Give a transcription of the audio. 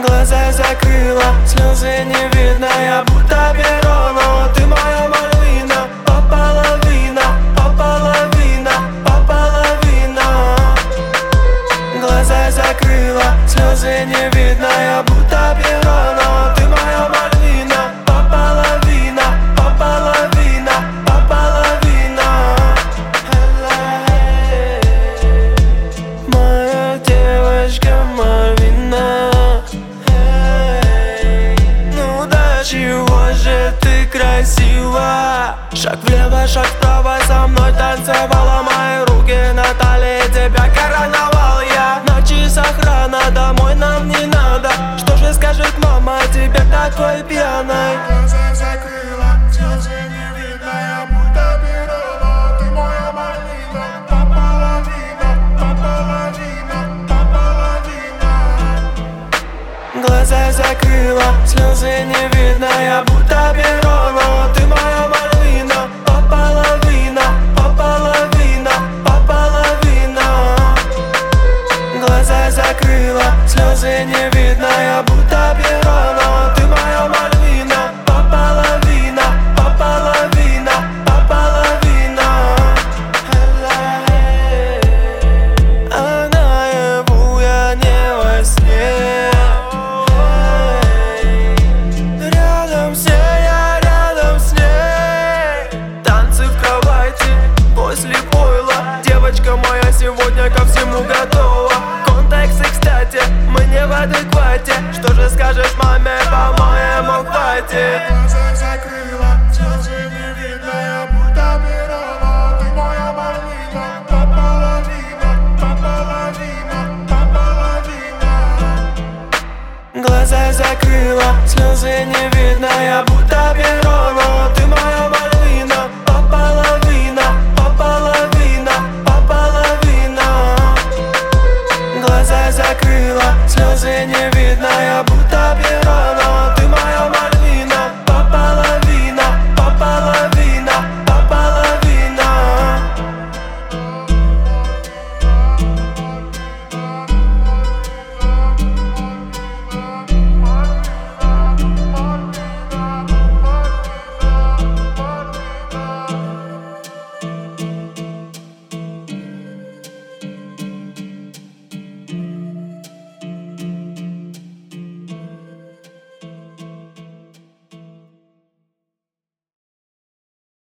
Глаза закрыла, слезы не видно, я будто перо, но ты моя Мальвина. Пополовина, пополовина, пополовина. Глаза закрыла, слезы не видно, я будто перо, но ты моя Мальвина. Пополовина, пополовина, пополовина. Моя девочка Мальвина. Чего же ты красива? Шаг влево, шаг вправо, со мной танцевала. Мои руки на талии, тебя короновал я. На часах рано, домой нам не надо. Что же скажет мама тебе такой пьяной? Глаза закрыла, слезы не видно, я будто перо, но ты моя Мальвина. Пополовина, пополовина, пополовина. Глаза закрыла, слезы не видно, я будто перо, но ты моя Мальвина. Пополовина, пополовина, пополовина. Глаза закрыла, слезы не видно, я будто перо, но ты моя Мальвина. Пополовина, пополовина, пополовина. А наяву я не во сне. Рядом с ней, я рядом с ней. Танцы в кровати после пойла. Девочка моя сегодня ко всему готова. Контексты, кстати, мы не в адеквате. Что же скажешь маме, по-моему, хватит. Глаза закрыла, слезы не видно, я будто перо, но ты моя Мальвина. Пополовина, пополовина, пополовина. Глаза закрыла, слезы не видно, я будто